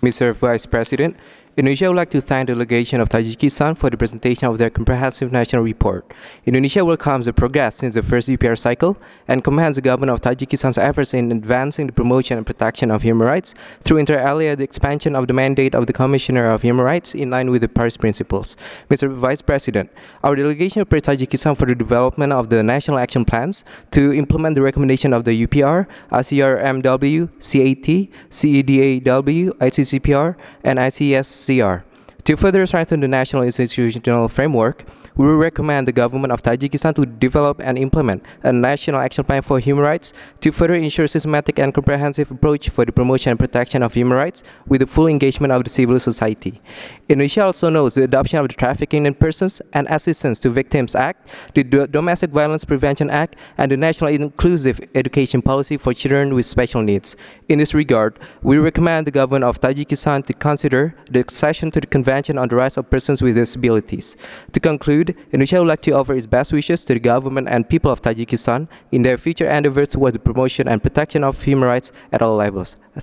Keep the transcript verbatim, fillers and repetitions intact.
Mister Vice President, Indonesia would like to thank the delegation of Tajikistan for the presentation of their comprehensive national report. Indonesia welcomes the progress since the first U P R cycle and commends the government of Tajikistan's efforts in advancing the promotion and protection of human rights through inter alia the expansion of the mandate of the Commissioner of Human Rights in line with the Paris Principles. Mister Vice President, our delegation praised Tajikistan for the development of the national action plans to implement the recommendation of the U P R, I C R M W, C A T, C E D A W, I C C P R, and I C S C R. To further strengthen the national institutional framework, we will recommend the government of Tajikistan to develop and implement a national action plan for human rights to further ensure systematic and comprehensive approach for the promotion and protection of human rights with the full engagement of the civil society. Indonesia also knows the adoption of the Trafficking in Persons and Assistance to Victims Act, the Do- Domestic Violence Prevention Act, and the National Inclusive Education Policy for Children with Special Needs. In this regard, we recommend the government of Tajikistan to consider the accession to the Convention on the Rights of Persons with Disabilities. To conclude, Indonesia would like to offer its best wishes to the government and people of Tajikistan in their future endeavors towards the promotion and protection of human rights at all levels.